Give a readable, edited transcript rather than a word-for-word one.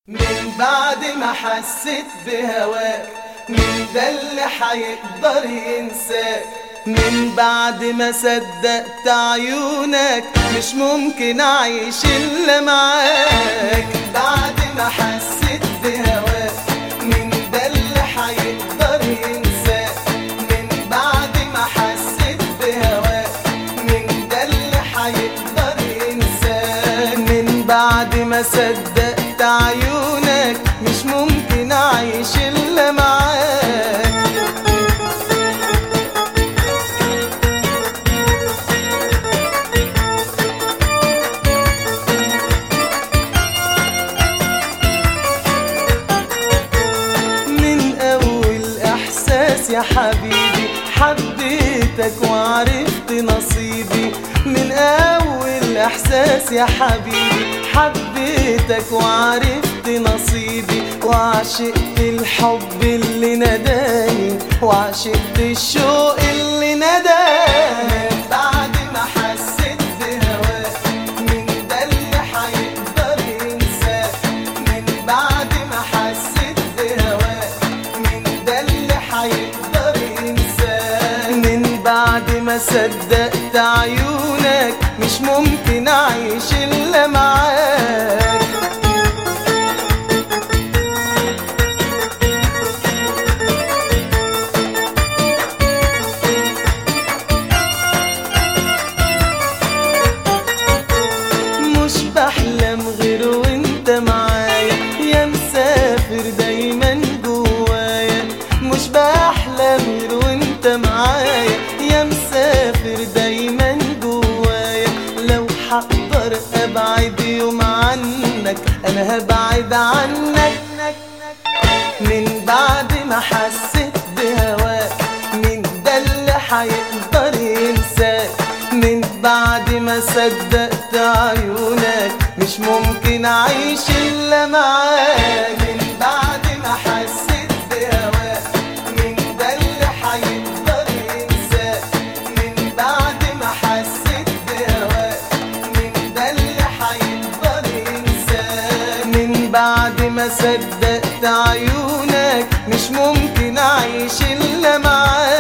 من بعد ما حسيت بهواك، مين ده اللي حيقدر ينساك؟ من بعد ما صدقت عيونك مش ممكن اعيش الا معاك. بعد ما حسيت بهواك، مين ده اللي حيقدر ينساك؟ من بعد ما حسيت بهواك، مين ده اللي حيقدر ينساك؟ من بعد ما صدقت عيونك مش ممكن اعيش الا معاك. من اول احساس يا حبيبي حبيتك وعرفت نصيبي. من اول احساس يا حبيبي حبيتك وعرفت نصيبي، وعشقت الحب اللي نداني، وعشقت الشوق اللي نداني. بعد ما حسيت بهواك، مين ده اللي حيقدر ينساك؟ من بعد ما حسيت بهواك، مين ده اللي حيقدر ينساك؟ من بعد ما صدقت عيونك مش ممكن اعيش الا معاك. مش بحلم غير وانت معايا، يا مسافر دايما جوايا. مش بحلم غير وانت معايا، يا مسافر دايما جوايا. لو حقدر ابعد يوم عنك انا هبعد عنك. من بعد ما حسيت بهواك، مين ده اللي حيقدر ينساك؟ من بعد ما صدقت عيونك مش ممكن اعيش الا معاك. من بعد ما حسيت بهواك، مين ده اللي حيقدر ينساك؟ من بعد ما حسيت بهواك، مين ده اللي حيقدر ينساك؟ من بعد ما صدقت عيونك مش ممكن اعيش الا معاك.